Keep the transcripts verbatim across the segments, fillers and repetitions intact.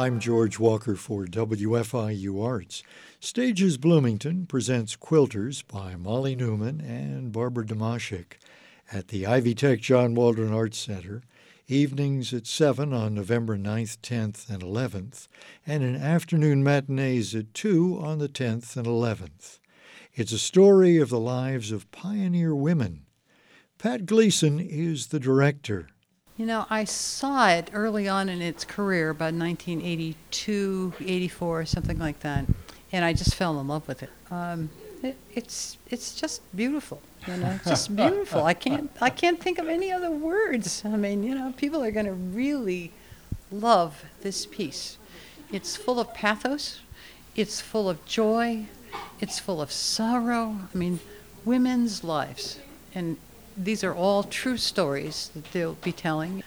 I'm George Walker for W F I U Arts. Stages Bloomington presents Quilters by Molly Newman and Barbara Domashik at the Ivy Tech John Waldron Arts Center, evenings at seven on November ninth, tenth, and eleventh, and in afternoon matinees at two on the tenth and eleventh. It's a story of the lives of pioneer women. Pat Gleason is the director. You know, I saw it early on in its career, about nineteen eighty-two, eighty-four, something like that, and I just fell in love with it. Um, it it's it's just beautiful, you know, it's just beautiful. I can't I can't think of any other words. I mean, you know, people are going to really love this piece. It's full of pathos. It's full of joy. It's full of sorrow. I mean, women's lives, and these are all true stories that they'll be telling.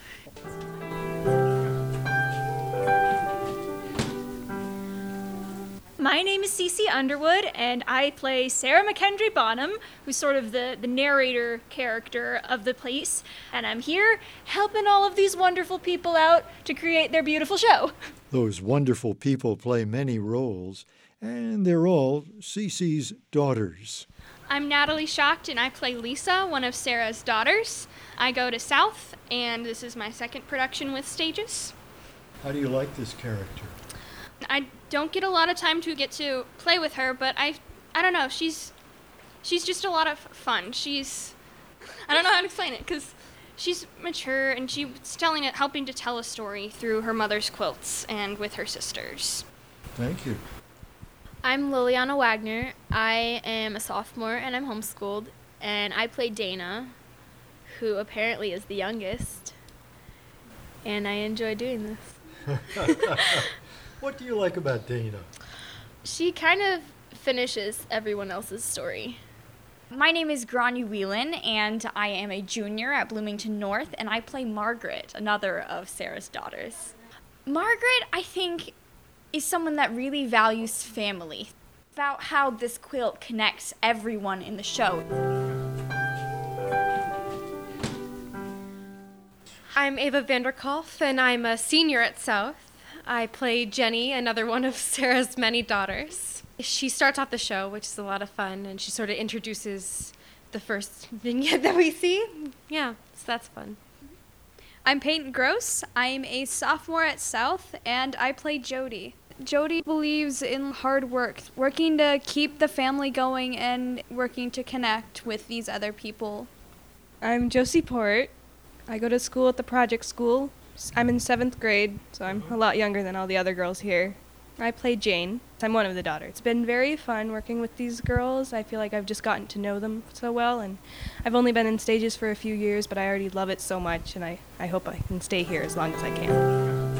My name is Cece Underwood, and I play Sarah McKendry Bonham, who's sort of the, the narrator character of the piece. And I'm here helping all of these wonderful people out to create their beautiful show. Those wonderful people play many roles, and they're all Cece's daughters. I'm Natalie Schacht, and I play Lisa, one of Sarah's daughters. I go to South, and this is my second production with Stages. How do you like this character? I don't get a lot of time to get to play with her, but I I don't know, she's she's just a lot of fun. She's, I don't know how to explain it, because she's mature, and she's telling it, helping to tell a story through her mother's quilts and with her sisters. Thank you. I'm Liliana Wagner. I am a sophomore and I'm homeschooled, and I play Dana, who apparently is the youngest, and I enjoy doing this. What do you like about Dana? She kind of finishes everyone else's story. My name is Granu Whelan, and I am a junior at Bloomington North, and I play Margaret, another of Sarah's daughters. Margaret, I think, is someone that really values family, about how this quilt connects everyone in the show. I'm Ava Vanderkolff, and I'm a senior at South. I play Jenny, another one of Sarah's many daughters. She starts off the show, which is a lot of fun, and she sort of introduces the first vignette that we see. Yeah, so that's fun. I'm Peyton Gross. I'm a sophomore at South, and I play Jody. Jody believes in hard work, working to keep the family going and working to connect with these other people. I'm Josie Port. I go to school at the Project School. I'm in seventh grade, so I'm a lot younger than all the other girls here. I play Jane. I'm one of the daughters. It's been very fun working with these girls. I feel like I've just gotten to know them so well, and I've only been in Stages for a few years, but I already love it so much, and I, I hope I can stay here as long as I can.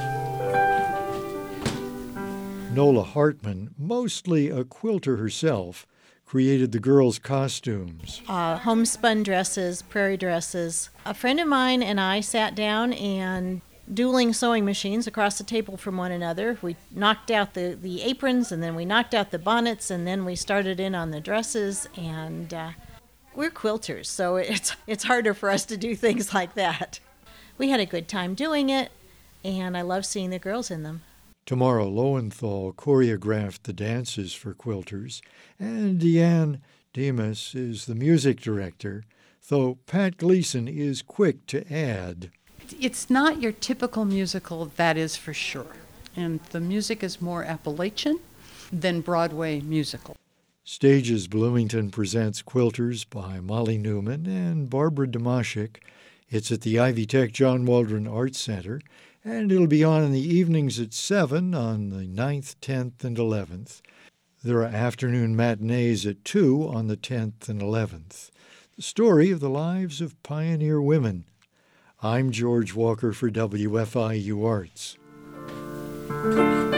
Nola Hartman, mostly a quilter herself, created the girls' costumes. Uh, homespun dresses, prairie dresses. A friend of mine and I sat down and dueling sewing machines across the table from one another. We knocked out the, the aprons, and then we knocked out the bonnets, and then we started in on the dresses, and uh, we're quilters, so it's it's harder for us to do things like that. We had a good time doing it, and I love seeing the girls in them. Tamara Lowenthal choreographed the dances for Quilters, and Deanne Demas is the music director, though Pat Gleason is quick to add. It's not your typical musical, that is for sure. And the music is more Appalachian than Broadway musical. Stages Bloomington presents Quilters by Molly Newman and Barbara Domashik. It's at the Ivy Tech John Waldron Arts Center, and it'll be on in the evenings at seven on the ninth, tenth, and eleventh. There are afternoon matinees at two on the tenth and eleventh. The story of the lives of pioneer women. I'm George Walker for W F I U Arts.